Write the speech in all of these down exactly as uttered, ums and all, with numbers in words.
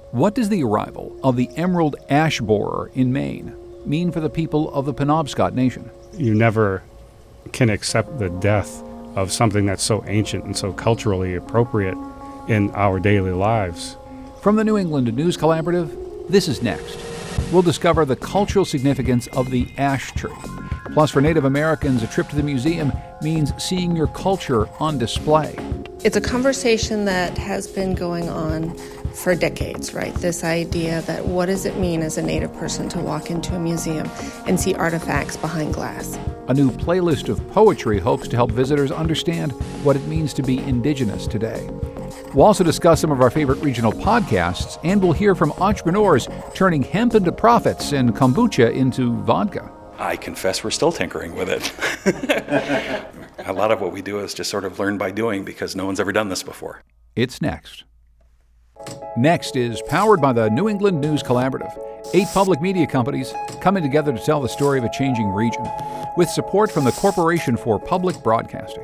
What does the arrival of the emerald ash borer in Maine mean for the people of the Penobscot Nation? You never can accept the death of something that's so ancient and so culturally appropriate in our daily lives. From the New England News Collaborative, this is Next. We'll discover the cultural significance of the ash tree. Plus, for Native Americans, a trip to the museum means seeing your culture on display. It's a conversation that has been going on for decades, right? This idea that what does it mean as a Native person to walk into a museum and see artifacts behind glass? A new playlist of poetry hopes to help visitors understand what it means to be Indigenous today. We'll also discuss some of our favorite regional podcasts, and we'll hear from entrepreneurs turning hemp into profits and kombucha into vodka. I confess we're still tinkering with it. A lot of what we do is just sort of learn by doing because no one's ever done this before. It's Next. Next is powered by the New England News Collaborative, eight public media companies coming together to tell the story of a changing region, with support from the Corporation for Public Broadcasting.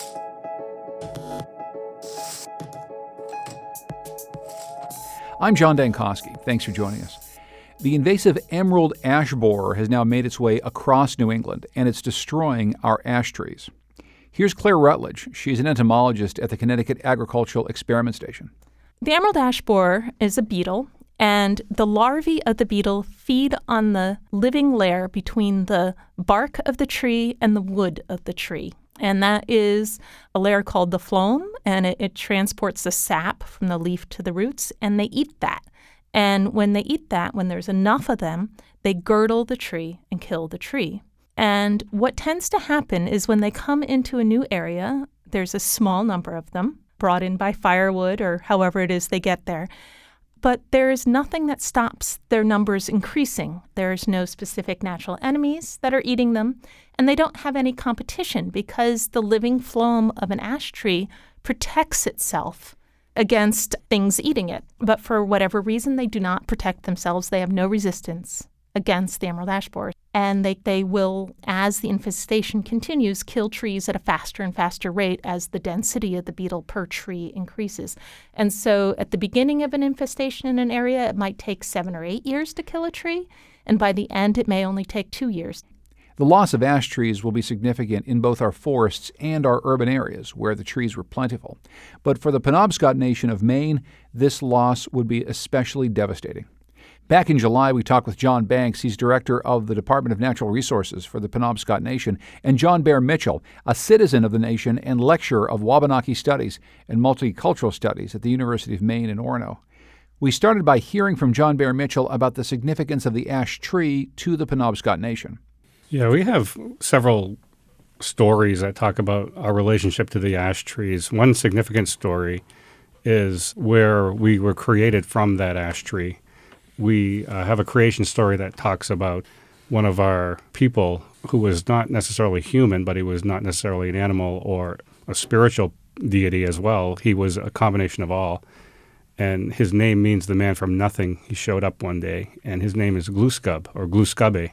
I'm John Dankosky. Thanks for joining us. The invasive emerald ash borer has now made its way across New England, and it's destroying our ash trees. Here's Claire Rutledge. She's an entomologist at the Connecticut Agricultural Experiment Station. The emerald ash borer is a beetle, and the larvae of the beetle feed on the living layer between the bark of the tree and the wood of the tree. And that is a layer called the phloem, and it, it transports the sap from the leaf to the roots, and they eat that. And when they eat that, when there's enough of them, they girdle the tree and kill the tree. And what tends to happen is when they come into a new area, there's a small number of them brought in by firewood or however it is they get there. But there is nothing that stops their numbers increasing. There's no specific natural enemies that are eating them, and they don't have any competition because the living phloem of an ash tree protects itself against things eating it. But for whatever reason, they do not protect themselves. They have no resistance against the emerald ash borer. And they, they will, as the infestation continues, kill trees at a faster and faster rate as the density of the beetle per tree increases. And so at the beginning of an infestation in an area, it might take seven or eight years to kill a tree. And by the end, it may only take two years. The loss of ash trees will be significant in both our forests and our urban areas, where the trees were plentiful. But for the Penobscot Nation of Maine, this loss would be especially devastating. Back in July, we talked with John Banks. He's director of the Department of Natural Resources for the Penobscot Nation, and John Bear Mitchell, a citizen of the nation and lecturer of Wabanaki Studies and Multicultural Studies at the University of Maine in Orono. We started by hearing from John Bear Mitchell about the significance of the ash tree to the Penobscot Nation. Yeah, we have several stories that talk about our relationship to the ash trees. One significant story is where we were created from that ash tree. We uh, have a creation story that talks about one of our people who was not necessarily human, but he was not necessarily an animal or a spiritual deity as well. He was a combination of all. And his name means the man from nothing. He showed up one day, and his name is Glooskub or Glooskubbe.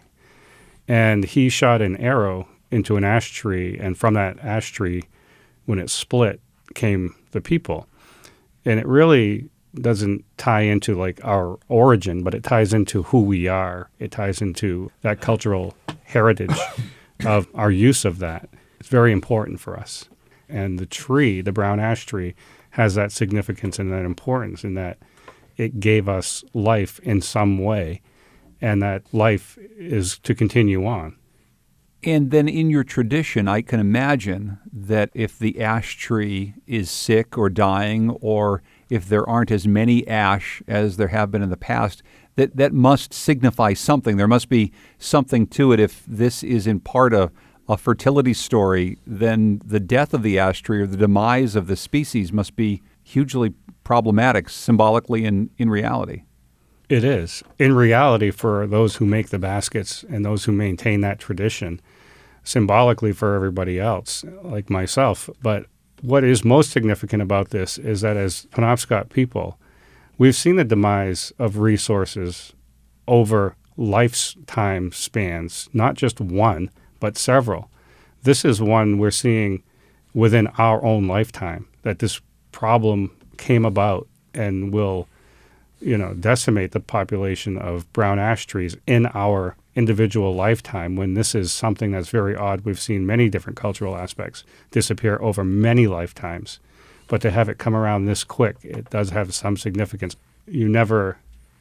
And he shot an arrow into an ash tree, and from that ash tree, when it split, came the people. And it really doesn't tie into like our origin, but it ties into who we are. It ties into that cultural heritage of our use of that. It's very important for us. And the tree, the brown ash tree, has that significance and that importance in that it gave us life in some way, and that life is to continue on. And then in your tradition, I can imagine that if the ash tree is sick or dying, or if there aren't as many ash as there have been in the past, that that must signify something. There must be something to it. If this is in part a, a fertility story, then the death of the ash tree or the demise of the species must be hugely problematic symbolically and in reality. It is. In reality, for those who make the baskets and those who maintain that tradition, symbolically for everybody else, like myself. But what is most significant about this is that as Penobscot people, we've seen the demise of resources over lifetime spans, not just one, but several. This is one we're seeing within our own lifetime, that this problem came about and will you know, decimate the population of brown ash trees in our individual lifetime, when this is something that's very odd. We've seen many different cultural aspects disappear over many lifetimes. But to have it come around this quick, it does have some significance. You never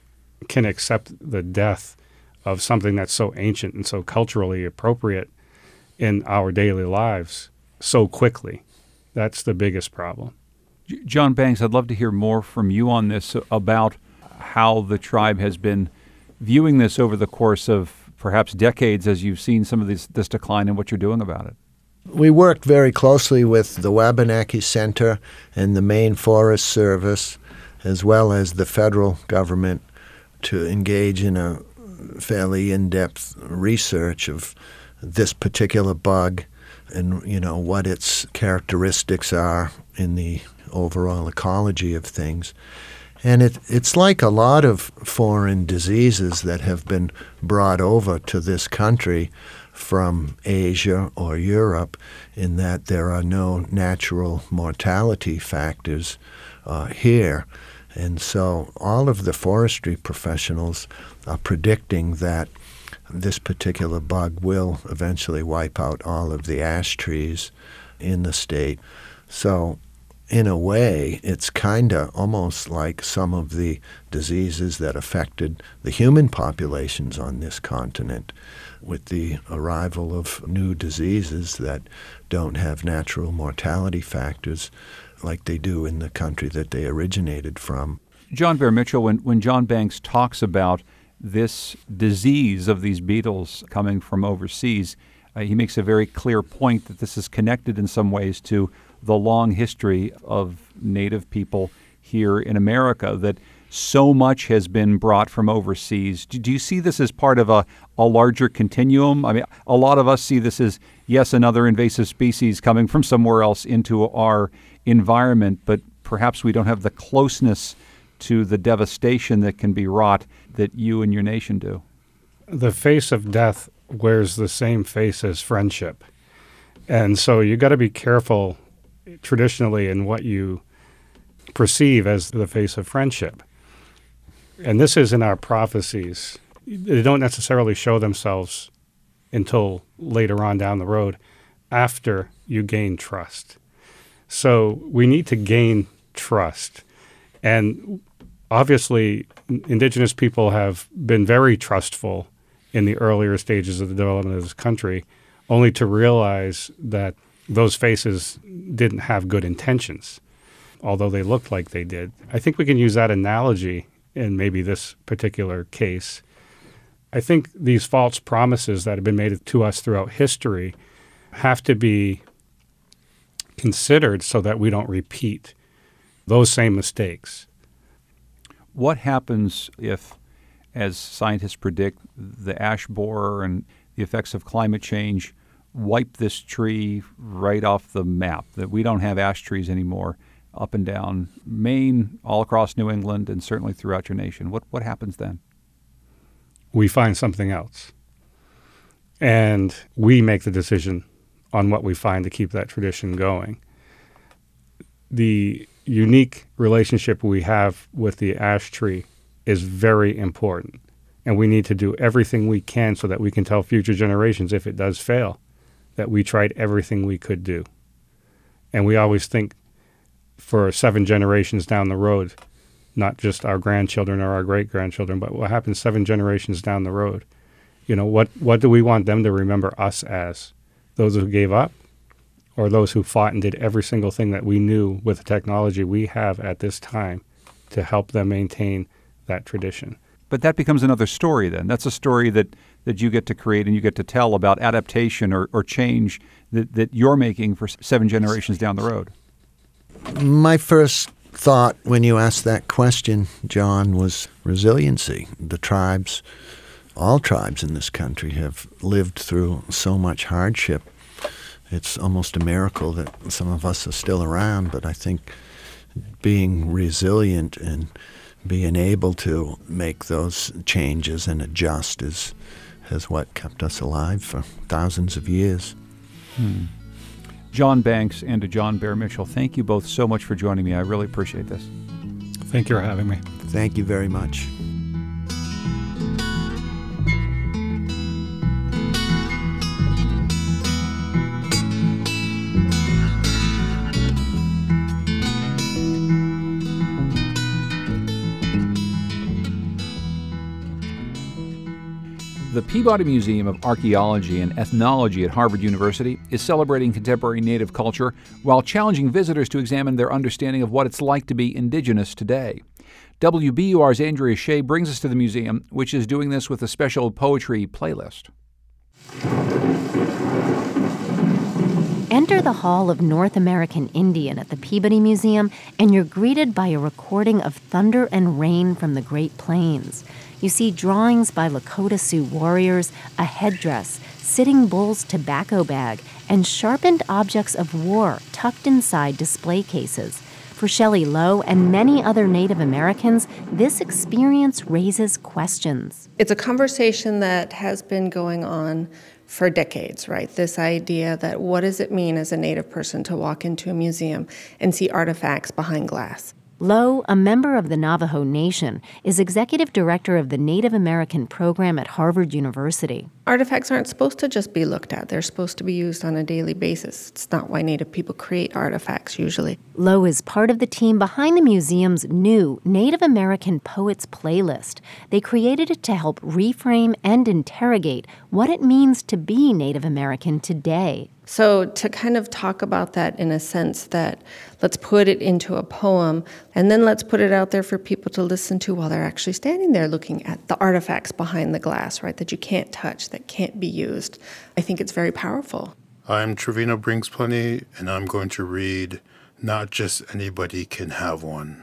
can accept the death of something that's so ancient and so culturally appropriate in our daily lives so quickly. That's the biggest problem. John Banks, I'd love to hear more from you on this, about how the tribe has been viewing this over the course of perhaps decades as you've seen some of this, this decline, and what you're doing about it. We worked very closely with the Wabanaki Center and the Maine Forest Service, as well as the federal government, to engage in a fairly in-depth research of this particular bug and, you know, what its characteristics are in the overall ecology of things. And it, it's like a lot of foreign diseases that have been brought over to this country from Asia or Europe, in that there are no natural mortality factors uh, here. And so all of the forestry professionals are predicting that this particular bug will eventually wipe out all of the ash trees in the state. So in a way, it's kind of almost like some of the diseases that affected the human populations on this continent, with the arrival of new diseases that don't have natural mortality factors like they do in the country that they originated from. John Bear Mitchell, when, when John Banks talks about this disease of these beetles coming from overseas, uh, he makes a very clear point that this is connected in some ways to the long history of Native people here in America, that so much has been brought from overseas. Do, do you see this as part of a, a larger continuum? I mean, a lot of us see this as, yes, another invasive species coming from somewhere else into our environment, but perhaps we don't have the closeness to the devastation that can be wrought that you and your nation do. The face of death wears the same face as friendship. And so you got to be careful traditionally in what you perceive as the face of friendship. And this is in our prophecies. They don't necessarily show themselves until later on down the road, after you gain trust. So we need to gain trust. And obviously, indigenous people have been very trustful in the earlier stages of the development of this country, only to realize that those faces didn't have good intentions, although they looked like they did. I think we can use that analogy in maybe this particular case. I think these false promises that have been made to us throughout history have to be considered so that we don't repeat those same mistakes. What happens if, as scientists predict, the ash borer and the effects of climate change wipe this tree right off the map, that we don't have ash trees anymore up and down Maine, all across New England, and certainly throughout your nation? What what happens then? We find something else. And we make the decision on what we find to keep that tradition going. The unique relationship we have with the ash tree is very important. And we need to do everything we can so that we can tell future generations, if it does fail, that we tried everything we could do. And we always think for seven generations down the road, not just our grandchildren or our great-grandchildren, but what happens seven generations down the road. You know, what, what do we want them to remember us as? Those who gave up, or those who fought and did every single thing that we knew with the technology we have at this time to help them maintain that tradition? But that becomes another story then. That's a story that, that you get to create and you get to tell about adaptation or, or change that, that you're making for seven generations down the road. My first thought when you asked that question, John, was resiliency. The tribes, all tribes in this country, have lived through so much hardship. It's almost a miracle that some of us are still around, but I think being resilient and being able to make those changes and adjust is has what kept us alive for thousands of years. Hmm. John Banks and to John Bear Mitchell, thank you both so much for joining me. I really appreciate this. Thank you for having me. Thank you very much. The Peabody Museum of Archaeology and Ethnology at Harvard University is celebrating contemporary Native culture while challenging visitors to examine their understanding of what it's like to be indigenous today. W B U R's Andrea Shea brings us to the museum, which is doing this with a special poetry playlist. Enter the Hall of North American Indian at the Peabody Museum, and you're greeted by a recording of thunder and rain from the Great Plains. You see drawings by Lakota Sioux warriors, a headdress, Sitting Bull's tobacco bag, and sharpened objects of war tucked inside display cases. For Shelley Lowe and many other Native Americans, this experience raises questions. It's a conversation that has been going on for decades, right? This idea that what does it mean as a Native person to walk into a museum and see artifacts behind glass? Lowe, a member of the Navajo Nation, is executive director of the Native American program at Harvard University. Artifacts aren't supposed to just be looked at. They're supposed to be used on a daily basis. It's not why Native people create artifacts usually. Lowe is part of the team behind the museum's new Native American Poets playlist. They created it to help reframe and interrogate what it means to be Native American today. So to kind of talk about that in a sense that let's put it into a poem and then let's put it out there for people to listen to while they're actually standing there looking at the artifacts behind the glass, right, that you can't touch, that can't be used. I think it's very powerful. I'm Trevino Brinks Plenty, and I'm going to read Not Just Anybody Can Have One.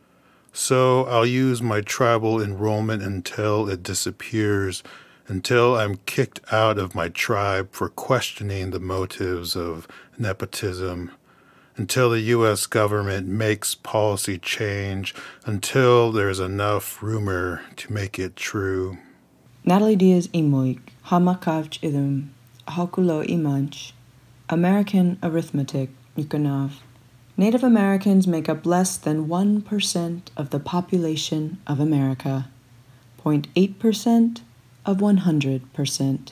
So I'll use my tribal enrollment until it disappears, until I'm kicked out of my tribe for questioning the motives of nepotism, until the U S government makes policy change, until there's enough rumor to make it true. Natalie Diaz Imoik, Hamakavch Idum, Hakulo Imanch, American Arithmetic, Yukonav. Native Americans make up less than one percent of the population of America, zero point eight percent of one hundred percent.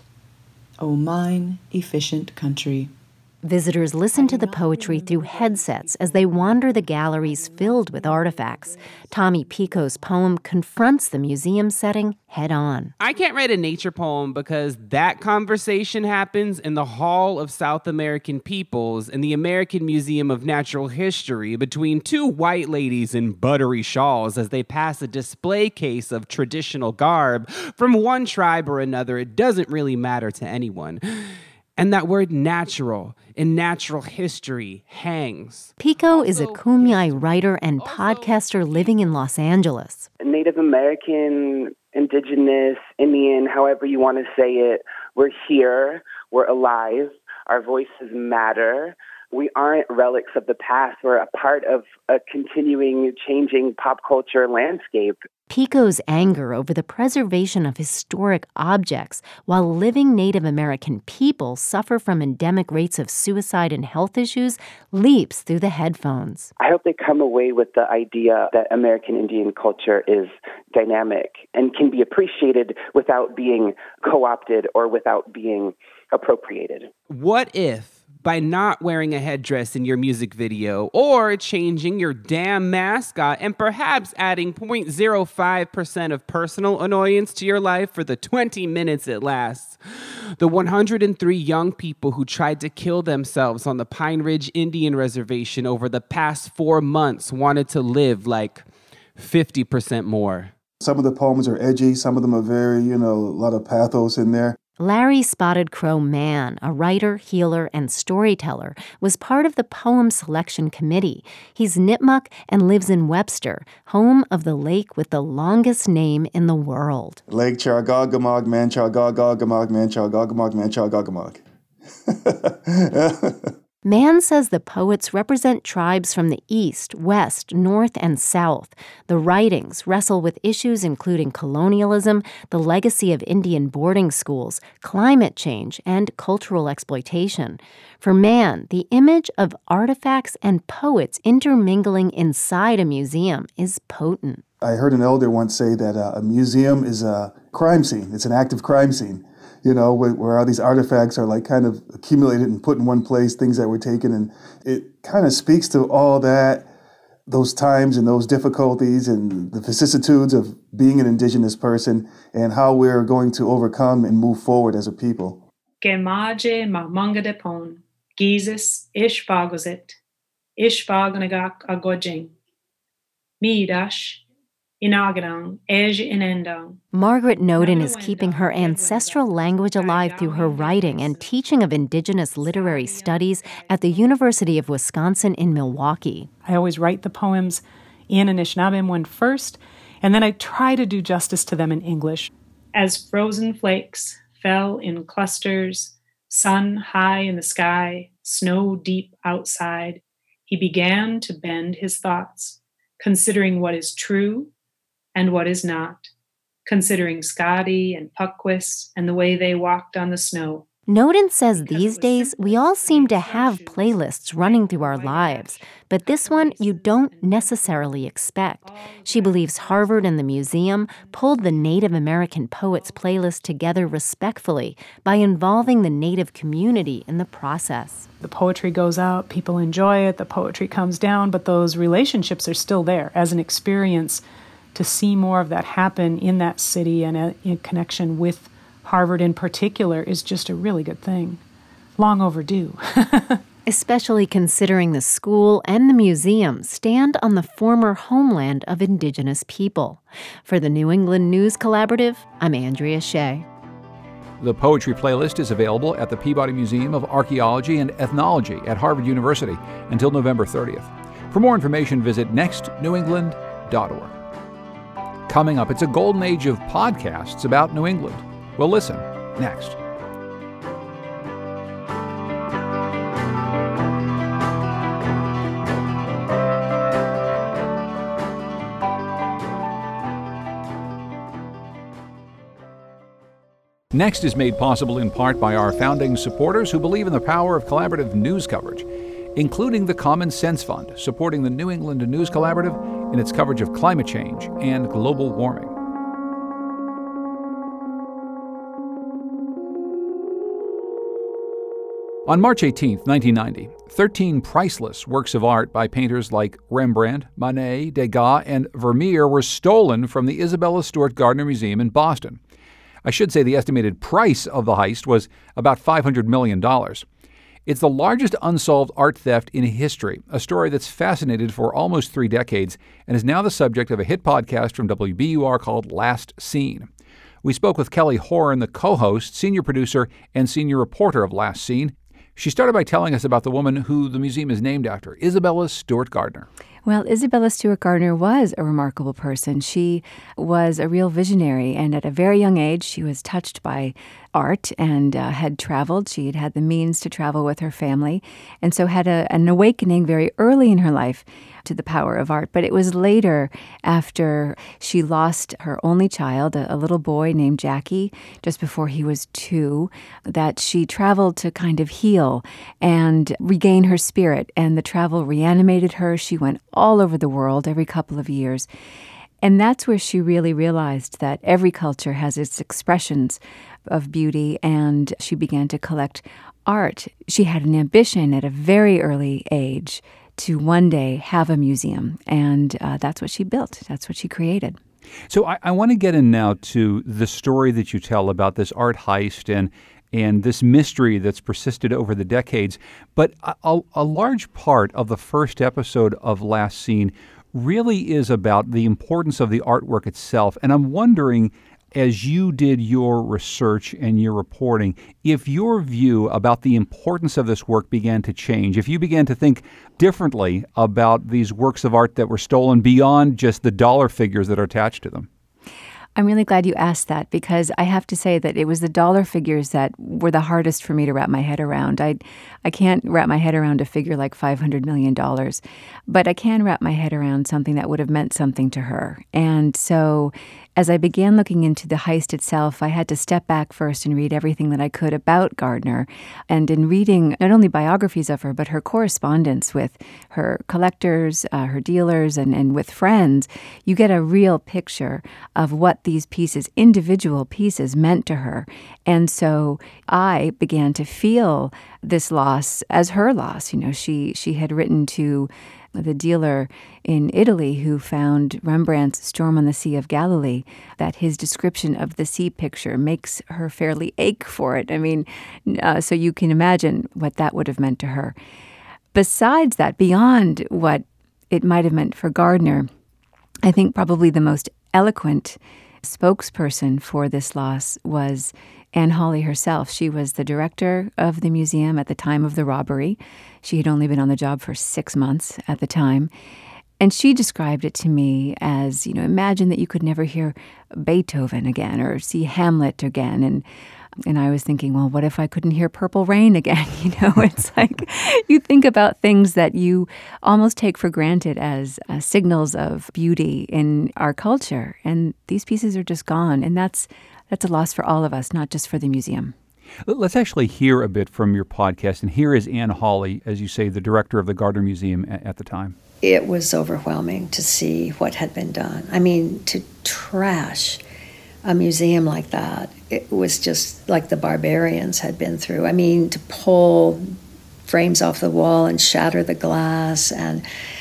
O mine efficient country. Visitors listen to the poetry through headsets as they wander the galleries filled with artifacts. Tommy Pico's poem confronts the museum setting head-on. I can't write a nature poem because that conversation happens in the Hall of South American Peoples in the American Museum of Natural History between two white ladies in buttery shawls as they pass a display case of traditional garb from one tribe or another. It doesn't really matter to anyone. And that word natural in natural history hangs. Pico is a Kumeyaay writer and podcaster living in Los Angeles. Native American, Indigenous, Indian, however you want to say it, we're here, we're alive, our voices matter. We aren't relics of the past. We're a part of a continuing, changing pop culture landscape. Pico's anger over the preservation of historic objects while living Native American people suffer from endemic rates of suicide and health issues leaps through the headphones. I hope they come away with the idea that American Indian culture is dynamic and can be appreciated without being co-opted or without being appropriated. What if, by not wearing a headdress in your music video, or changing your damn mascot, and perhaps adding zero point zero five percent of personal annoyance to your life for the twenty minutes it lasts, the one hundred three young people who tried to kill themselves on the Pine Ridge Indian Reservation over the past four months wanted to live like fifty percent more. Some of the poems are edgy. Some of them are very, you know, a lot of pathos in there. Larry Spotted Crow Mann, a writer, healer, and storyteller, was part of the poem selection committee. He's Nipmuc and lives in Webster, home of the lake with the longest name in the world. Lake Chargagamog, Manchagagamog, Manchagagamog, Manchagagamog. Mann says the poets represent tribes from the East, West, North, and South. The writings wrestle with issues including colonialism, the legacy of Indian boarding schools, climate change, and cultural exploitation. For Mann, the image of artifacts and poets intermingling inside a museum is potent. I heard an elder once say that uh, a museum is a crime scene. It's an active crime scene. You know, where, where all these artifacts are like kind of accumulated and put in one place, things that were taken. And it kind of speaks to all that, those times and those difficulties and the vicissitudes of being an Indigenous person and how we're going to overcome and move forward as a people. Gemaje ma manga de pon, gizis ish vagozit, ish vagonagak agojing, midash, inagadang, ej inendang. Margaret Noden is keeping her ancestral language alive through her writing and teaching of Indigenous literary studies at the University of Wisconsin in Milwaukee. I always write the poems in Anishinaabemowin first, and then I try to do justice to them in English. As frozen flakes fell in clusters, sun high in the sky, snow deep outside, he began to bend his thoughts, considering what is true and what is not, considering Skadi and Puckwis and the way they walked on the snow. Noden says these days we all seem to have playlists running through our lives, but this one you don't necessarily expect. She believes Harvard and the museum pulled the Native American poets playlist together respectfully by involving the Native community in the process. The poetry goes out, people enjoy it, the poetry comes down, but those relationships are still there as an experience. To see more of that happen in that city and a, in connection with Harvard in particular is just a really good thing. Long overdue. Especially considering the school and the museum stand on the former homeland of Indigenous people. For the New England News Collaborative, I'm Andrea Shea. The poetry playlist is available at the Peabody Museum of Archaeology and Ethnology at Harvard University until November thirtieth. For more information, visit next new england dot org. Coming up, it's a golden age of podcasts about New England. We'll listen next. Next is made possible in part by our founding supporters who believe in the power of collaborative news coverage, including the Common Sense Fund, supporting the New England News Collaborative in its coverage of climate change and global warming. On March eighteenth, nineteen ninety, thirteen priceless works of art by painters like Rembrandt, Manet, Degas, and Vermeer were stolen from the Isabella Stewart Gardner Museum in Boston. I should say the estimated price of the heist was about five hundred million dollars. It's the largest unsolved art theft in history, a story that's fascinated for almost three decades and is now the subject of a hit podcast from W B U R called Last Scene. We spoke with Kelly Horn, the co-host, senior producer, and senior reporter of Last Scene. She started by telling us about the woman who the museum is named after, Isabella Stewart Gardner. Well, Isabella Stewart Gardner was a remarkable person. She was a real visionary, and at a very young age, she was touched by art and uh, had traveled. She had had the means to travel with her family, and so had a, an awakening very early in her life to the power of art. But it was later, after she lost her only child, a, a little boy named Jackie, just before he was two, that she traveled to kind of heal and regain her spirit. And the travel reanimated her. She went all over the world every couple of years. And that's where she really realized that every culture has its expressions of beauty, and she began to collect art. She had an ambition at a very early age to one day have a museum, and uh, that's what she built. That's what she created. So I, I want to get in now to the story that you tell about this art heist and and this mystery that's persisted over the decades. But a, a large part of the first episode of Last Scene really is about the importance of the artwork itself. And I'm wondering, as you did your research and your reporting, if your view about the importance of this work began to change, if you began to think differently about these works of art that were stolen beyond just the dollar figures that are attached to them. I'm really glad you asked that, because I have to say that it was the dollar figures that were the hardest for me to wrap my head around. I I can't wrap my head around a figure like five hundred million dollars, but I can wrap my head around something that would have meant something to her. And so as I began looking into the heist itself, I had to step back first and read everything that I could about Gardner. And in reading not only biographies of her, but her correspondence with her collectors, uh, her dealers, and, and with friends, you get a real picture of what these pieces, individual pieces, meant to her. And so I began to feel this loss as her loss. You know, she she had written to the dealer in Italy who found Rembrandt's Storm on the Sea of Galilee, that his description of the sea picture makes her fairly ache for it. I mean, uh, so you can imagine what that would have meant to her. Besides that, beyond what it might have meant for Gardner, I think probably the most eloquent spokesperson for this loss was Anne Hawley herself. She was the director of the museum at the time of the robbery. She had only been on the job for six months at the time. And she described it to me as, you know, imagine that you could never hear Beethoven again or see Hamlet again. And and I was thinking, well, what if I couldn't hear Purple Rain again? You know, it's like you think about things that you almost take for granted as uh, signals of beauty in our culture. And these pieces are just gone. And that's that's a loss for all of us, not just for the museum. Let's actually hear a bit from your podcast. And here is Anne Hawley, as you say, the director of the Gardner Museum at the time. It was overwhelming to see what had been done. I mean, to trash a museum like that, it was just like the barbarians had been through. I mean, to pull frames off the wall and shatter the glass, and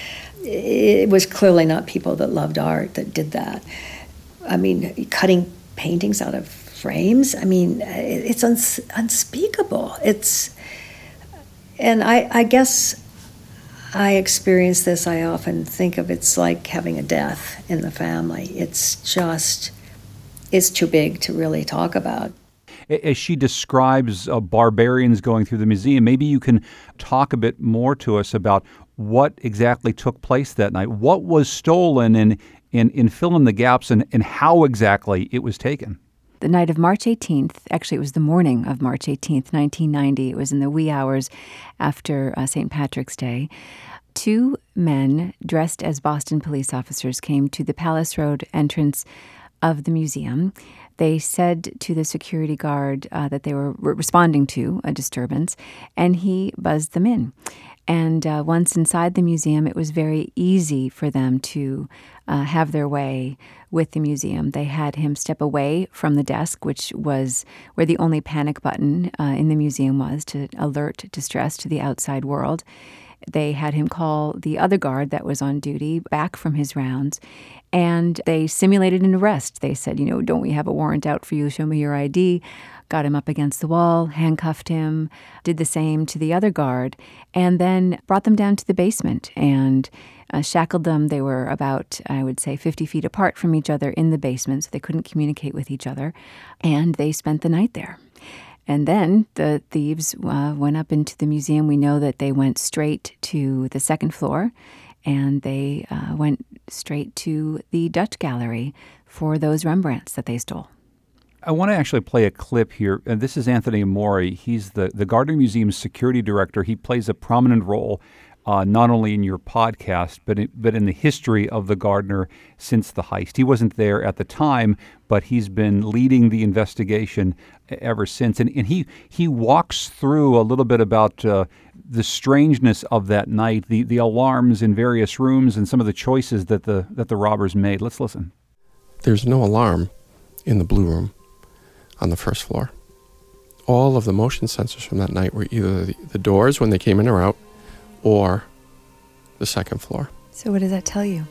it was clearly not people that loved art that did that. I mean, cutting paintings out of frames, I mean, it's uns- unspeakable. It's, and I, I guess I experience this, I often think of it's like having a death in the family. It's just, it's too big to really talk about. As she describes uh, barbarians going through the museum, maybe you can talk a bit more to us about what exactly took place that night. What was stolen, and, and, and fill in the gaps, and, and how exactly it was taken. The night of March eighteenth, actually it was the morning of March eighteenth, nineteen ninety, it was in the wee hours after uh, Saint Patrick's Day, two men dressed as Boston police officers came to the Palace Road entrance of the museum. They said to the security guard uh, that they were re- responding to a disturbance, and he buzzed them in. And uh, once inside the museum, it was very easy for them to uh, have their way with the museum. They had him step away from the desk, which was where the only panic button uh, in the museum was, to alert distress to the outside world. They had him call the other guard that was on duty back from his rounds, and they simulated an arrest. They said, you know, don't we have a warrant out for you? Show me your I D. Got him up against the wall, handcuffed him, did the same to the other guard, and then brought them down to the basement and uh, shackled them. They were about, I would say, fifty feet apart from each other in the basement, so they couldn't communicate with each other, and they spent the night there. And then the thieves uh, went up into the museum. We know that they went straight to the second floor, and they uh, went straight to the Dutch Gallery for those Rembrandts that they stole. I want to actually play a clip here. And this is Anthony Amore. He's the, the Gardner Museum's security director. He plays a prominent role uh, not only in your podcast, but in, but in the history of the Gardner since the heist. He wasn't there at the time, but he's been leading the investigation ever since. And, and he, he walks through a little bit about uh, the strangeness of that night, the, the alarms in various rooms, and some of the choices that the that the robbers made. Let's listen. There's no alarm in the Blue Room on the first floor. All of the motion sensors from that night were either the, the doors when they came in or out, or the second floor. So what does that tell you?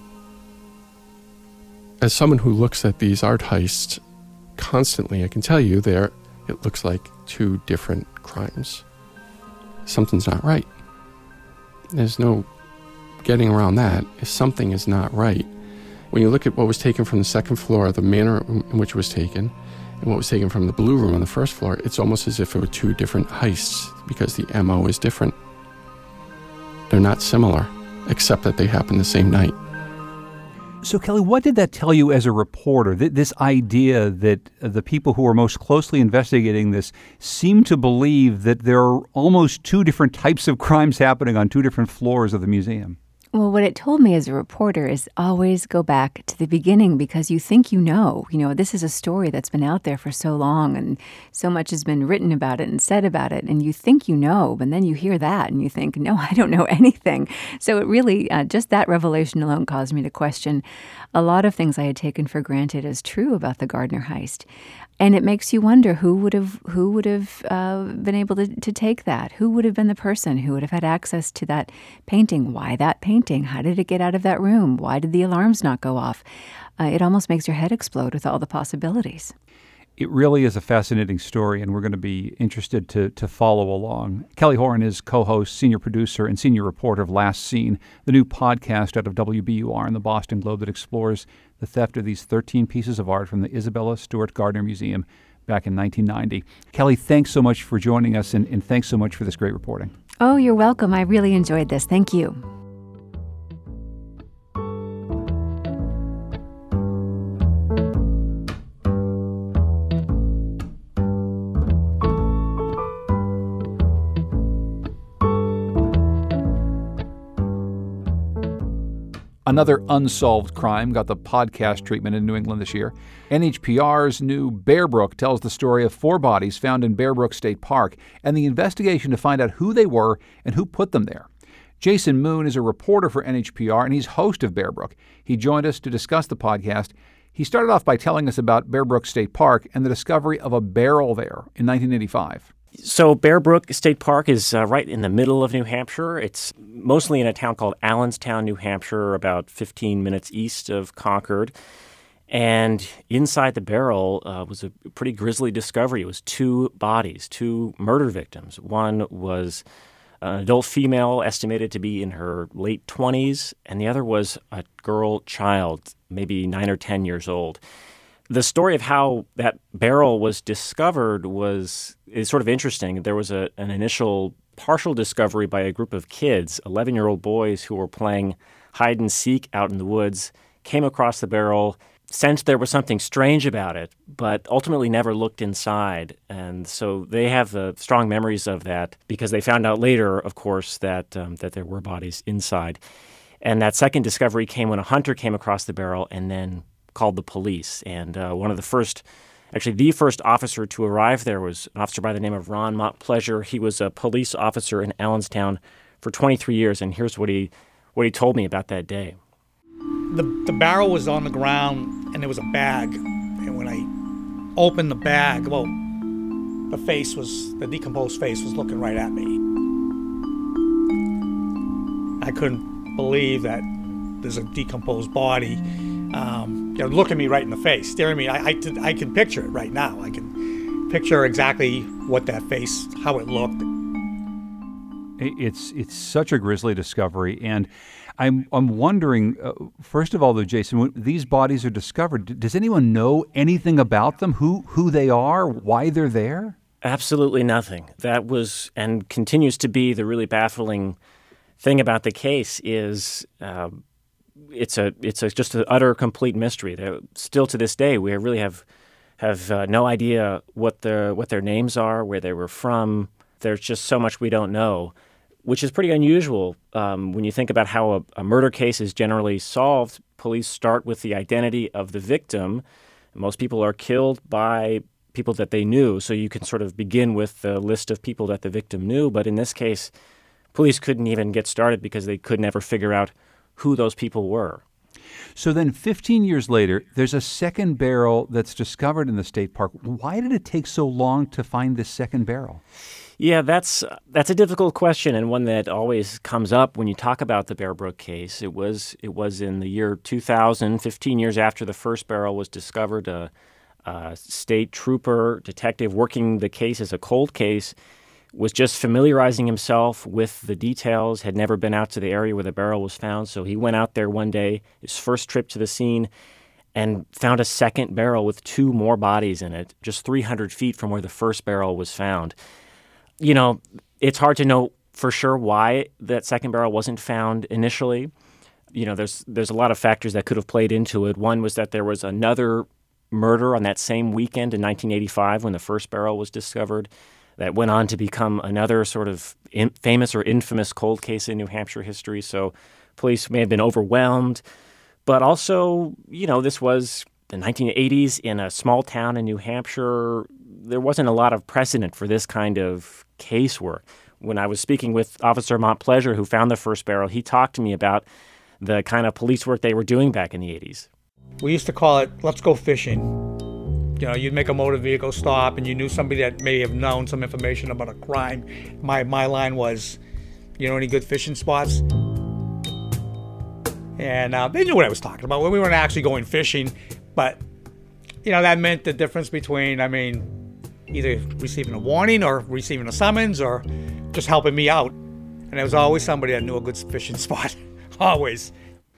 As someone who looks at these art heists constantly, I can tell you there it looks like two different crimes. Something's not right. There's no getting around that. If something is not right, when you look at what was taken from the second floor, the manner in which it was taken, and what was taken from the Blue Room on the first floor, it's almost as if it were two different heists because the M O is different. They're not similar, except that they happen the same night. So, Kelly, what did that tell you as a reporter? Th- this idea that uh, the people who are most closely investigating this seem to believe that there are almost two different types of crimes happening on two different floors of the museum. Well, what it told me as a reporter is always go back to the beginning because you think you know. You know, this is a story that's been out there for so long and so much has been written about it and said about it. And you think you know, but then you hear that and you think, no, I don't know anything. So it really, uh, just that revelation alone caused me to question a lot of things I had taken for granted as true about the Gardner heist. And it makes you wonder who would have who would have uh, been able to, to take that? Who would have been the person who would have had access to that painting? Why that painting? How did it get out of that room? Why did the alarms not go off? Uh, it almost makes your head explode with all the possibilities. It really is a fascinating story, and we're going to be interested to to follow along. Kelly Horan is co-host, senior producer, and senior reporter of Last Seen, the new podcast out of W B U R and the Boston Globe that explores the theft of these thirteen pieces of art from the Isabella Stewart Gardner Museum back in nineteen ninety. Kelly, thanks so much for joining us, and, and thanks so much for this great reporting. Oh, you're welcome. I really enjoyed this. Thank you. Another unsolved crime got the podcast treatment in New England this year. N H P R's new Bear Brook tells the story of four bodies found in Bear Brook State Park and the investigation to find out who they were and who put them there. Jason Moon is a reporter for N H P R and he's host of Bear Brook. He joined us to discuss the podcast. He started off by telling us about Bear Brook State Park and the discovery of a barrel there in nineteen eighty-five. So Bear Brook State Park is uh, right in the middle of New Hampshire. It's mostly in a town called Allenstown, New Hampshire, about fifteen minutes east of Concord. And inside the barrel uh, was a pretty grisly discovery. It was two bodies, two murder victims. One was an adult female estimated to be in her late twenties, and the other was a girl child, maybe nine or ten years old. The story of how that barrel was discovered was is sort of interesting. There was a, an initial partial discovery by a group of kids, eleven-year-old boys who were playing hide and seek out in the woods, came across the barrel, sensed there was something strange about it, but ultimately never looked inside. And so they have uh, strong memories of that because they found out later, of course, that um, that there were bodies inside. And that second discovery came when a hunter came across the barrel and then called the police. And uh, one of the first, actually the first officer to arrive there was an officer by the name of Ron Montpleasure. He was a police officer in Allenstown for twenty-three years, and here's what he what he told me about that day. The, the barrel was on the ground, and there was a bag. And when I opened the bag, well, the face was, the decomposed face was looking right at me. I couldn't believe that there's a decomposed body um, you know, looking me right in the face, staring me. I, I, I can picture it right now. I can picture exactly what that face, how it looked. It's it's such a grisly discovery, and I'm I'm wondering, uh, first of all, though, Jason, when these bodies are discovered, does anyone know anything about them? Who who they are? Why they're there? Absolutely nothing. That was and continues to be the really baffling thing about the case. Is uh, it's a it's a, just an utter complete mystery. They're, still to this day, we really have have uh, no idea what their what their names are, where they were from. There's just so much we don't know, which is pretty unusual um, when you think about how a, a murder case is generally solved. Police start with the identity of the victim. Most people are killed by people that they knew, so you can sort of begin with the list of people that the victim knew. But in this case, police couldn't even get started because they could never figure out who those people were. So then fifteen years later, there's a second barrel that's discovered in the state park. Why did it take so long to find this second barrel? Yeah, that's that's a difficult question, and one that always comes up when you talk about the Bear Brook case. It was it was in the year two thousand, fifteen years after the first barrel was discovered. A, a state trooper detective working the case as a cold case was just familiarizing himself with the details, had never been out to the area where the barrel was found, so he went out there one day, his first trip to the scene, and found a second barrel with two more bodies in it, just three hundred feet from where the first barrel was found. You know, it's hard to know for sure why that second barrel wasn't found initially. You know, there's there's a lot of factors that could have played into it. One was that there was another murder on that same weekend in nineteen eighty-five when the first barrel was discovered that went on to become another sort of in, famous or infamous cold case in New Hampshire history. So police may have been overwhelmed. But also, you know, this was the nineteen eighties in a small town in New Hampshire. There wasn't a lot of precedent for this kind of casework. When I was speaking with Officer Montpleasure, who found the first barrel, he talked to me about the kind of police work they were doing back in the eighties. We used to call it, let's go fishing. You know, you'd make a motor vehicle stop and you knew somebody that may have known some information about a crime. My my line was, you know any good fishing spots? And uh, they knew what I was talking about. We weren't actually going fishing, but, you know, that meant the difference between, I mean, either receiving a warning or receiving a summons or just helping me out. And there was always somebody that knew a good fishing spot. Always.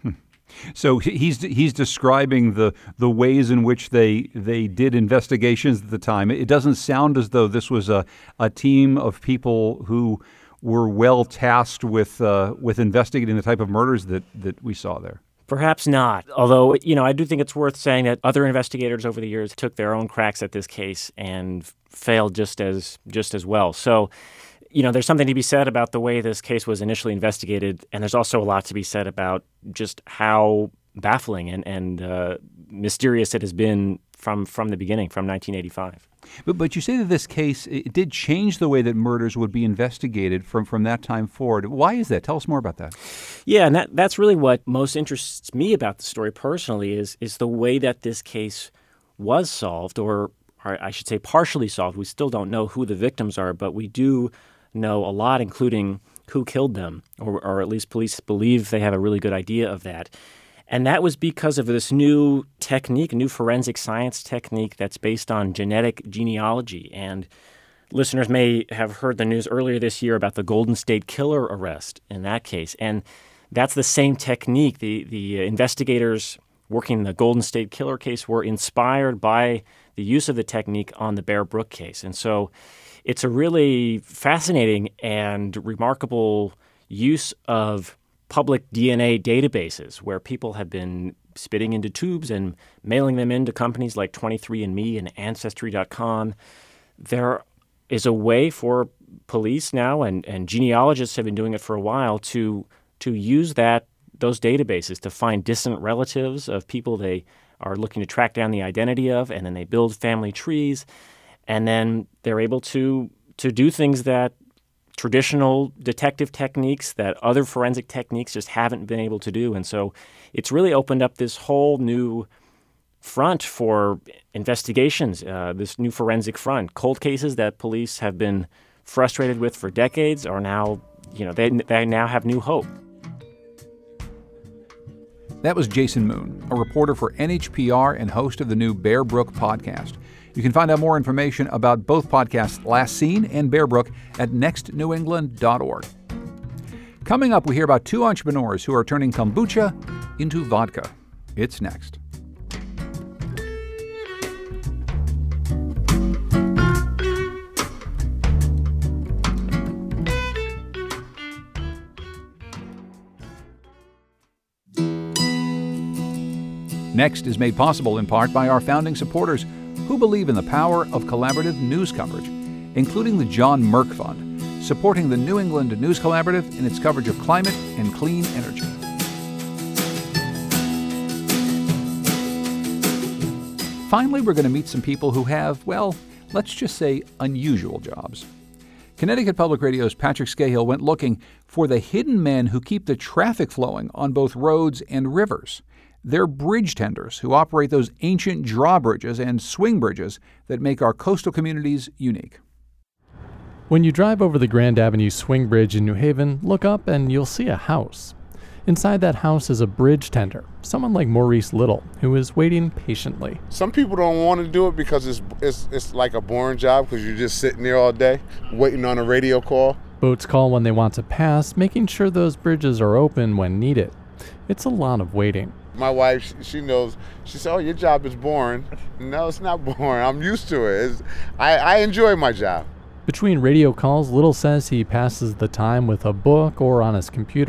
So he's he's describing the the ways in which they they did investigations at the time. It doesn't sound as though this was a, a team of people who were well tasked with uh, with investigating the type of murders that, that we saw there. Perhaps not. Although, you know, I do think it's worth saying that other investigators over the years took their own cracks at this case and failed just as just as well. So, you know, there's something to be said about the way this case was initially investigated, and there's also a lot to be said about just how baffling and, and uh, mysterious it has been from, from the beginning, from nineteen eighty-five. But but you say that this case, it did change the way that murders would be investigated from, from that time forward. Why is that? Tell us more about that. Yeah, and that, that's really what most interests me about the story personally is is the way that this case was solved, or, or I should say partially solved. We still don't know who the victims are, but we do know a lot, including who killed them, or, or at least police believe they have a really good idea of that. And that was because of this new technique, new forensic science technique that's based on genetic genealogy. And listeners may have heard the news earlier this year about the Golden State Killer arrest in that case. And that's the same technique. The, the investigators working the Golden State Killer case were inspired by the use of the technique on the Bear Brook case. And so it's a really fascinating and remarkable use of public D N A databases where people have been spitting into tubes and mailing them into companies like twenty-three and me and Ancestry dot com. There is a way for police now, and, and genealogists have been doing it for a while, to to use that those databases to find distant relatives of people they are looking to track down the identity of, and then they build family trees. And then they're able to to do things that traditional detective techniques, that other forensic techniques just haven't been able to do. And so it's really opened up this whole new front for investigations, uh, this new forensic front. Cold cases that police have been frustrated with for decades are now, you know, they, they now have new hope. That was Jason Moon, a reporter for N H P R and host of the new Bear Brook podcast. You can find out more information about both podcasts, Last Seen and Bear Brook, at next new england dot org. Coming up, we hear about two entrepreneurs who are turning kombucha into vodka. It's next. Next is made possible in part by our founding supporters who believe in the power of collaborative news coverage, including the John Merck Fund, supporting the New England News Collaborative in its coverage of climate and clean energy. Finally, we're going to meet some people who have, well, let's just say unusual jobs. Connecticut Public Radio's Patrick Scahill went looking for the hidden men who keep the traffic flowing on both roads and rivers. They're bridge tenders who operate those ancient drawbridges and swing bridges that make our coastal communities unique. When you drive over the Grand Avenue Swing Bridge in New Haven, look up and you'll see a house. Inside that house is a bridge tender, someone like Maurice Little, who is waiting patiently. Some people don't want to do it because it's it's it's like a boring job because you're just sitting there all day waiting on a radio call. Boats call when they want to pass, making sure those bridges are open when needed. It's a lot of waiting. My wife, she knows, she said, oh, your job is boring. No, it's not boring. I'm used to it. It's, I, I enjoy my job. Between radio calls, Little says he passes the time with a book or on his computer.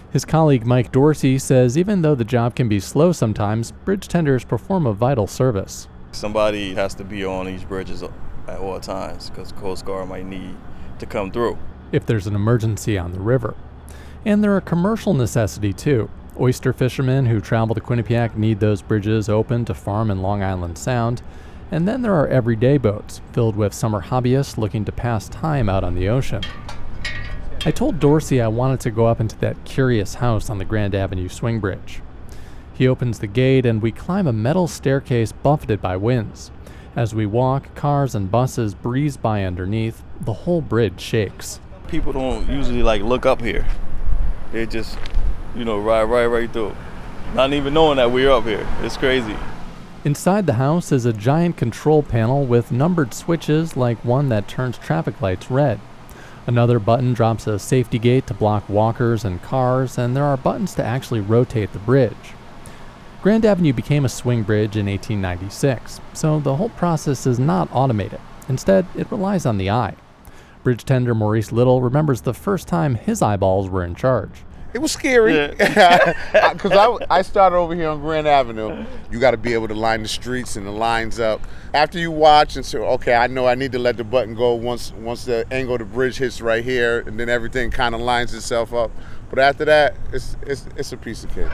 His colleague Mike Dorsey says even though the job can be slow sometimes, bridge tenders perform a vital service. Somebody has to be on these bridges at all times because the Coast Guard might need to come through if there's an emergency on the river. And they're a commercial necessity too. Oyster fishermen who travel to Quinnipiac need those bridges open to farm in Long Island Sound. And then there are everyday boats filled with summer hobbyists looking to pass time out on the ocean. I told Dorsey I wanted to go up into that curious house on the Grand Avenue swing bridge. He opens the gate and we climb a metal staircase buffeted by winds. As we walk, cars and buses breeze by underneath. The whole bridge shakes. People don't usually like look up here. They just, you know, ride right right through. Not even knowing that we're up here. It's crazy. Inside the house is a giant control panel with numbered switches like one that turns traffic lights red. Another button drops a safety gate to block walkers and cars, and there are buttons to actually rotate the bridge. Grand Avenue became a swing bridge in eighteen ninety-six, so the whole process is not automated. Instead, it relies on the eye. Bridge tender Maurice Little remembers the first time his eyeballs were in charge. It was scary because I, I started over here on Grand Avenue. You got to be able to line the streets and the lines up. After you watch and say, okay, I know I need to let the button go once once the angle of the bridge hits right here, and then everything kind of lines itself up. But after that, it's it's it's a piece of cake.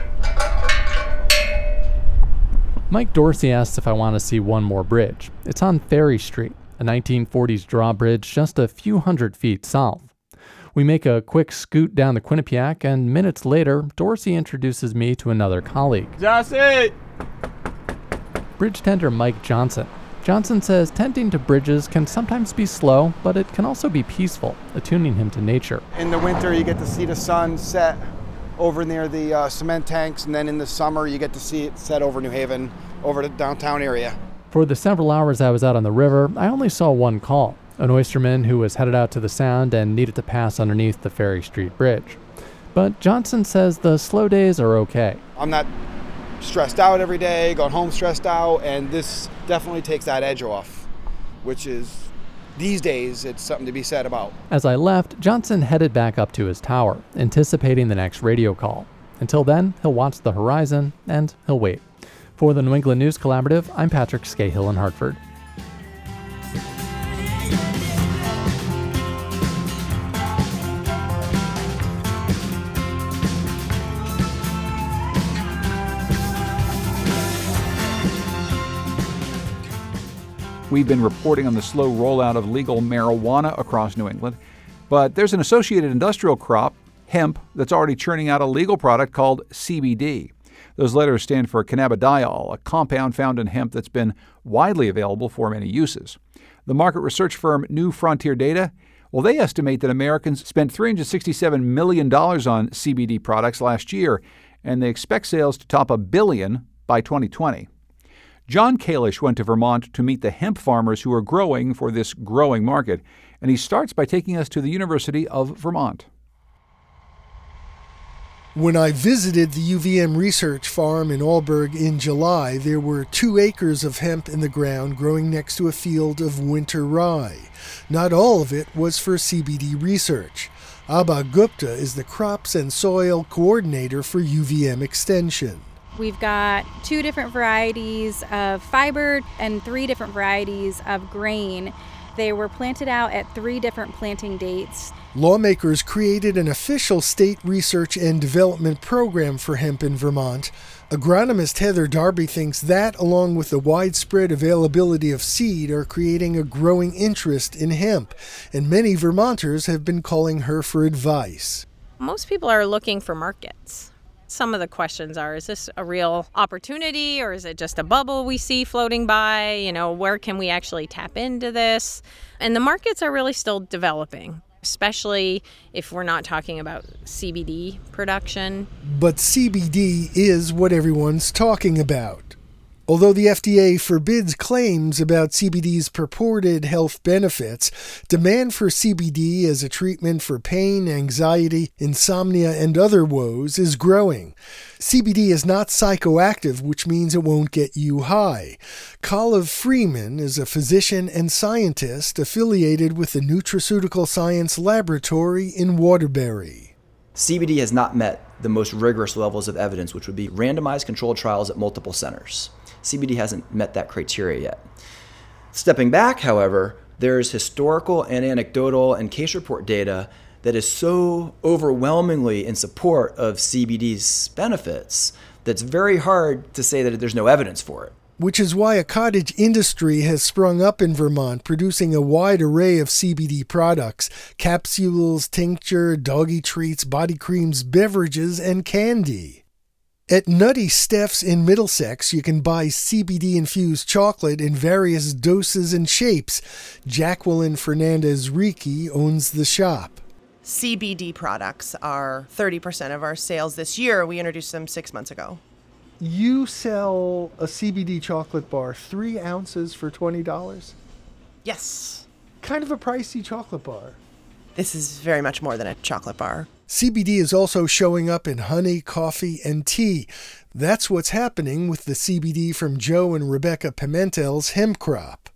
Mike Dorsey asks if I want to see one more bridge. It's on Ferry Street, a nineteen forties drawbridge just a few hundred feet south. We make a quick scoot down the Quinnipiac, and minutes later, Dorsey introduces me to another colleague. Johnson! Bridge tender Mike Johnson. Johnson says tending to bridges can sometimes be slow, but it can also be peaceful, attuning him to nature. In the winter, you get to see the sun set over near the uh, cement tanks, and then in the summer, you get to see it set over New Haven, over the downtown area. For the several hours I was out on the river, I only saw one call. An oysterman who was headed out to the Sound and needed to pass underneath the Ferry Street Bridge. But Johnson says the slow days are okay. I'm not stressed out every day, going home stressed out, and this definitely takes that edge off, which is, these days, it's something to be said about. As I left, Johnson headed back up to his tower, anticipating the next radio call. Until then, he'll watch the horizon, and he'll wait. For the New England News Collaborative, I'm Patrick Scahill in Hartford. We've been reporting on the slow rollout of legal marijuana across New England, but there's an associated industrial crop, hemp, that's already churning out a legal product called C B D. Those letters stand for cannabidiol, a compound found in hemp that's been widely available for many uses. The market research firm New Frontier Data, well, they estimate that Americans spent three hundred sixty-seven million dollars on C B D products last year, and they expect sales to top a billion by twenty twenty. John Kalish went to Vermont to meet the hemp farmers who are growing for this growing market, and he starts by taking us to the University of Vermont. When I visited the U V M research farm in Alburgh in July, there were two acres of hemp in the ground growing next to a field of winter rye. Not all of it was for C B D research. Abha Gupta is the crops and soil coordinator for U V M Extension. We've got two different varieties of fiber and three different varieties of grain. They were planted out at three different planting dates. Lawmakers created an official state research and development program for hemp in Vermont. Agronomist Heather Darby thinks that, along with the widespread availability of seed, are creating a growing interest in hemp, and many Vermonters have been calling her for advice. Most people are looking for markets. Some of the questions are, is this a real opportunity or is it just a bubble we see floating by? You know, where can we actually tap into this? And the markets are really still developing, especially if we're not talking about C B D production. But C B D is what everyone's talking about. Although the F D A forbids claims about C B D's purported health benefits, demand for C B D as a treatment for pain, anxiety, insomnia, and other woes is growing. C B D is not psychoactive, which means it won't get you high. Kalev Freeman is a physician and scientist affiliated with the Nutraceutical Science Laboratory in Waterbury. C B D has not met the most rigorous levels of evidence, which would be randomized controlled trials at multiple centers. C B D hasn't met that criteria yet. Stepping back, however, there's historical and anecdotal and case report data that is so overwhelmingly in support of C B D's benefits that's very hard to say that there's no evidence for it. Which is why a cottage industry has sprung up in Vermont, producing a wide array of C B D products: capsules, tincture, doggy treats, body creams, beverages, and candy. At Nutty Steph's in Middlesex, you can buy C B D-infused chocolate in various doses and shapes. Jacqueline Fernandez-Ricci owns the shop. C B D products are thirty percent of our sales this year. We introduced them six months ago. You sell a C B D chocolate bar, three ounces for twenty dollars? Yes. Kind of a pricey chocolate bar. This is very much more than a chocolate bar. C B D is also showing up in honey, coffee, and tea. That's what's happening with the C B D from Joe and Rebecca Pimentel's hemp crop.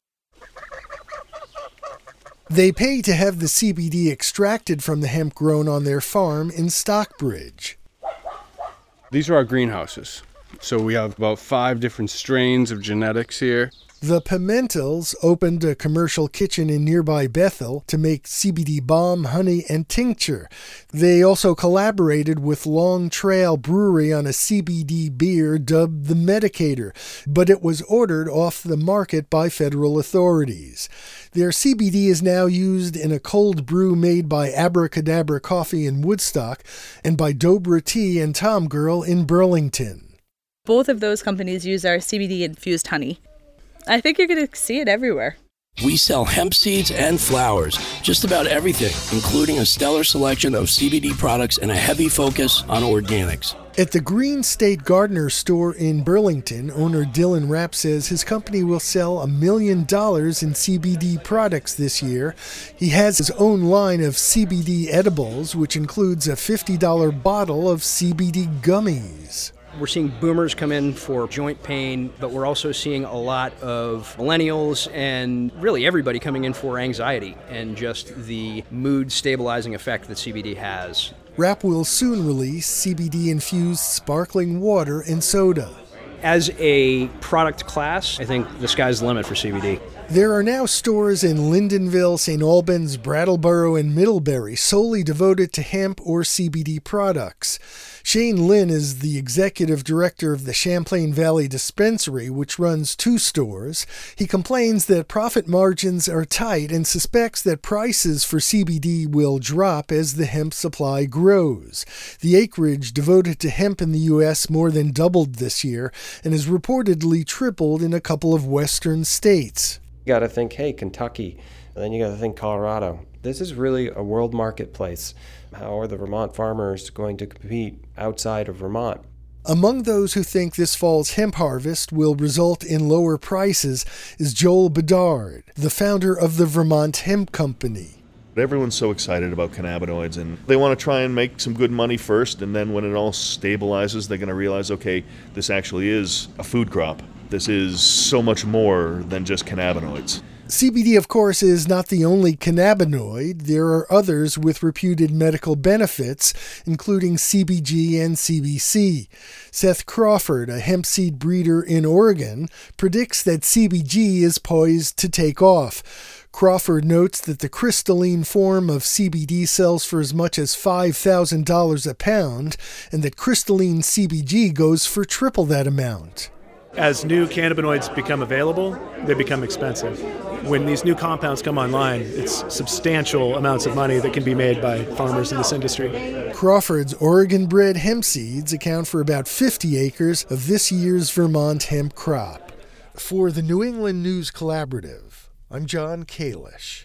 They pay to have the C B D extracted from the hemp grown on their farm in Stockbridge. These are our greenhouses. So we have about five different strains of genetics here. The Pimentels opened a commercial kitchen in nearby Bethel to make C B D balm, honey, and tincture. They also collaborated with Long Trail Brewery on a C B D beer dubbed the Medicator, but it was ordered off the market by federal authorities. Their C B D is now used in a cold brew made by Abracadabra Coffee in Woodstock and by Dobra Tea and Tom Girl in Burlington. Both of those companies use our C B D-infused honey. I think you're going to see it everywhere. We sell hemp seeds and flowers, just about everything, including a stellar selection of C B D products and a heavy focus on organics. At the Green State Gardener store in Burlington, owner Dylan Rapp says his company will sell a million dollars in C B D products this year. He has his own line of C B D edibles, which includes a fifty dollars bottle of C B D gummies. We're seeing boomers come in for joint pain, but we're also seeing a lot of millennials and really everybody coming in for anxiety and just the mood stabilizing effect that C B D has. Rapp will soon release C B D-infused sparkling water and soda. As a product class, I think the sky's the limit for C B D. There are now stores in Lyndonville, Saint Albans, Brattleboro, and Middlebury solely devoted to hemp or C B D products. Shane Lynn is the executive director of the Champlain Valley Dispensary, which runs two stores. He complains that profit margins are tight and suspects that prices for C B D will drop as the hemp supply grows. The acreage devoted to hemp in the U S more than doubled this year and has reportedly tripled in a couple of western states. You got to think, hey, Kentucky, and then you got to think Colorado. This is really a world marketplace. How are the Vermont farmers going to compete outside of Vermont? Among those who think this fall's hemp harvest will result in lower prices is Joel Bedard, the founder of the Vermont Hemp Company. Everyone's so excited about cannabinoids, and they want to try and make some good money first, and then when it all stabilizes, they're going to realize, okay, this actually is a food crop. This is so much more than just cannabinoids. C B D, of course, is not the only cannabinoid. There are others with reputed medical benefits, including C B G and C B C. Seth Crawford, a hemp seed breeder in Oregon, predicts that C B G is poised to take off. Crawford notes that the crystalline form of C B D sells for as much as five thousand dollars a pound, and that crystalline C B G goes for triple that amount. As new cannabinoids become available, they become expensive. When these new compounds come online, it's substantial amounts of money that can be made by farmers in this industry. Crawford's Oregon-bred hemp seeds account for about fifty acres of this year's Vermont hemp crop. For the New England News Collaborative, I'm John Kalish.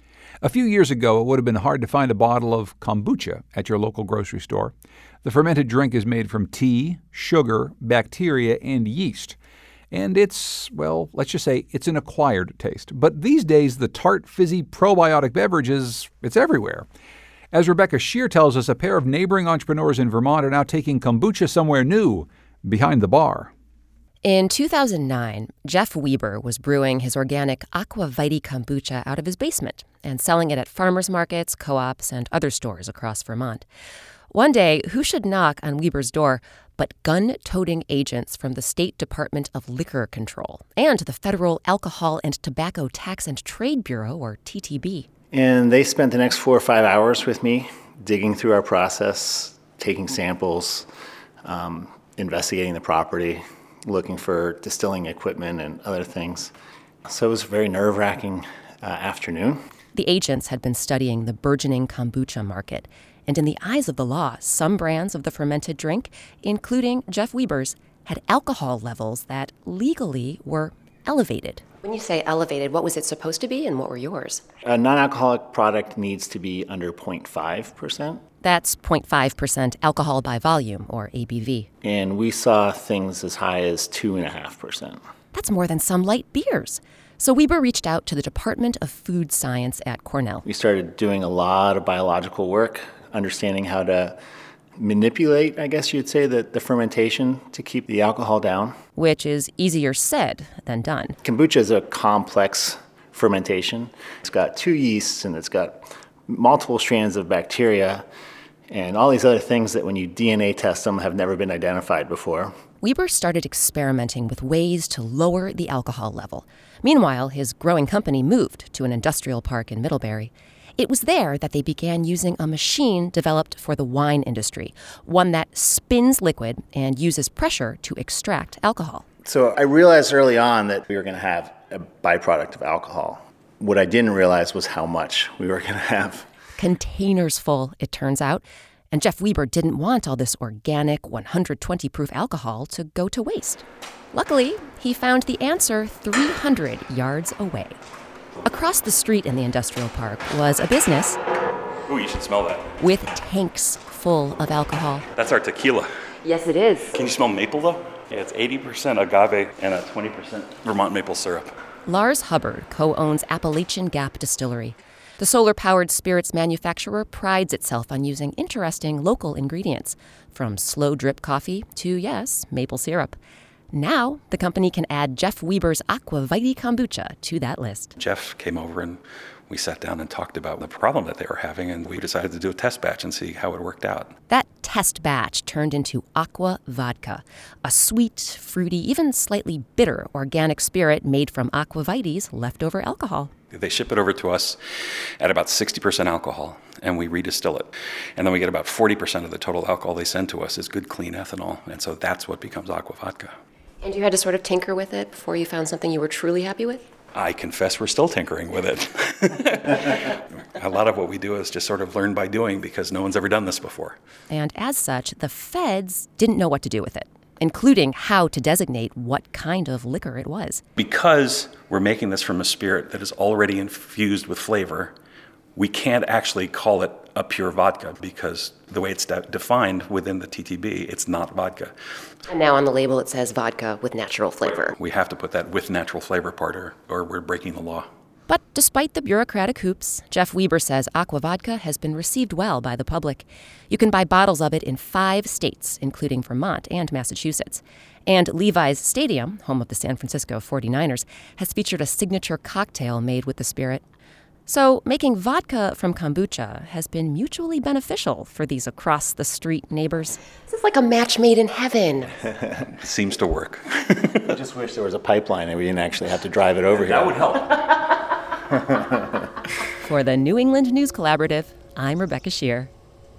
A few years ago, it would have been hard to find a bottle of kombucha at your local grocery store. The fermented drink is made from tea, sugar, bacteria, and yeast. And it's, well, let's just say it's an acquired taste. But these days, the tart, fizzy, probiotic beverages, it's everywhere. As Rebecca Shear tells us, a pair of neighboring entrepreneurs in Vermont are now taking kombucha somewhere new, behind the bar. In two thousand nine, Jeff Weber was brewing his organic Aqua Vitae kombucha out of his basement and selling it at farmers markets, co-ops, and other stores across Vermont. One day, who should knock on Weber's door but gun-toting agents from the State Department of Liquor Control and the Federal Alcohol and Tobacco Tax and Trade Bureau, or T T B. And they spent the next four or five hours with me, digging through our process, taking samples, um, investigating the property, looking for distilling equipment and other things. So it was a very nerve-wracking uh, afternoon. The agents had been studying the burgeoning kombucha market, and in the eyes of the law, some brands of the fermented drink, including Jeff Weber's, had alcohol levels that legally were elevated. When you say elevated, what was it supposed to be and what were yours? A non-alcoholic product needs to be under zero point five percent. That's zero point five percent alcohol by volume, or A B V. And we saw things as high as two point five percent. That's more than some light beers. So Weber reached out to the Department of Food Science at Cornell. We started doing a lot of biological work, understanding how to manipulate, I guess you'd say, the, the fermentation to keep the alcohol down. Which is easier said than done. Kombucha is a complex fermentation. It's got two yeasts and it's got multiple strands of bacteria and all these other things that when you D N A test them have never been identified before. Weber started experimenting with ways to lower the alcohol level. Meanwhile, his growing company moved to an industrial park in Middlebury. It was there that they began using a machine developed for the wine industry, one that spins liquid and uses pressure to extract alcohol. So I realized early on that we were going to have a byproduct of alcohol. What I didn't realize was how much we were going to have. Containers full, it turns out. And Jeff Weber didn't want all this organic, one hundred twenty proof alcohol to go to waste. Luckily, he found the answer three hundred yards away. Across the street in the industrial park was a business. Ooh, you should smell that. With tanks full of alcohol. That's our tequila. Yes, it is. Can you smell maple, though? Yeah, it's eighty percent agave and a twenty percent Vermont maple syrup. Lars Hubbard co-owns Appalachian Gap Distillery. The solar-powered spirits manufacturer prides itself on using interesting local ingredients, from slow-drip coffee to, yes, maple syrup. Now, the company can add Jeff Weber's Aqua Vitae Kombucha to that list. Jeff came over and we sat down and talked about the problem that they were having, and we decided to do a test batch and see how it worked out. That test batch turned into Aqua Vodka, a sweet, fruity, even slightly bitter organic spirit made from Aqua Vitae's leftover alcohol. They ship it over to us at about sixty percent alcohol, and we redistill it. And then we get about forty percent of the total alcohol they send to us is good, clean ethanol, and so that's what becomes Aqua Vodka. And you had to sort of tinker with it before you found something you were truly happy with? I confess we're still tinkering with it. A lot of what we do is just sort of learn by doing because no one's ever done this before. And as such, the feds didn't know what to do with it, including how to designate what kind of liquor it was. Because we're making this from a spirit that is already infused with flavor, we can't actually call it a pure vodka because the way it's de- defined within the T T B, it's not vodka. And now on the label it says vodka with natural flavor. We have to put that with natural flavor part or, or we're breaking the law. But despite the bureaucratic hoops, Jeff Weber says Aqua Vodka has been received well by the public. You can buy bottles of it in five states, including Vermont and Massachusetts. And Levi's Stadium, home of the San Francisco forty-niners, has featured a signature cocktail made with the spirit. So making vodka from kombucha has been mutually beneficial for these across-the-street neighbors. This is like a match made in heaven. Seems to work. I just wish there was a pipeline and we didn't actually have to drive it over here. That would help. For the New England News Collaborative, I'm Rebecca Shear.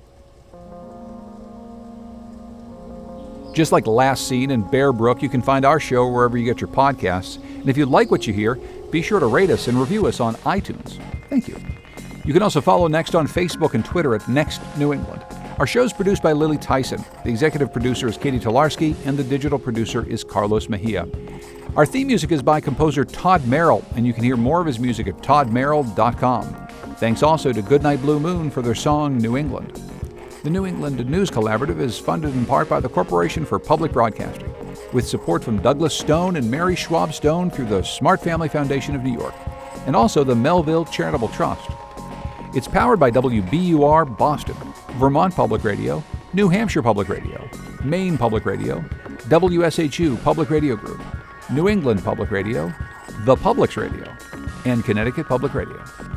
Just like Last Scene and Bear Brook, you can find our show wherever you get your podcasts. And if you like what you hear, be sure to rate us and review us on iTunes. Thank you. You can also follow Next on Facebook and Twitter at Next New England. Our show is produced by Lily Tyson. The executive producer is Katie Tolarski, and the digital producer is Carlos Mejia. Our theme music is by composer Todd Merrill, and you can hear more of his music at todd merrill dot com. Thanks also to Goodnight Blue Moon for their song New England. The New England News Collaborative is funded in part by the Corporation for Public Broadcasting, with support from Douglas Stone and Mary Schwab Stone through the Smart Family Foundation of New York, and also the Melville Charitable Trust. It's powered by W B U R Boston, Vermont Public Radio, New Hampshire Public Radio, Maine Public Radio, W S H U Public Radio Group, New England Public Radio, The Publics Radio, and Connecticut Public Radio.